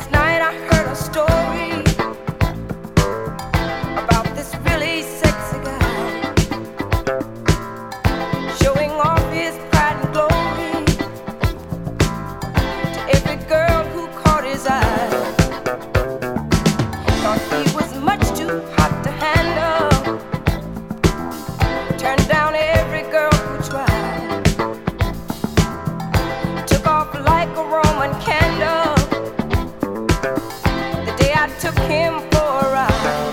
Last night I heard a story about this really sexy guy showing off his pride and glory to every girl who caught his eye. Thought he was much too hot to handle, turned down every girl who tried, took off like a Roman candle the day I took him for a ride.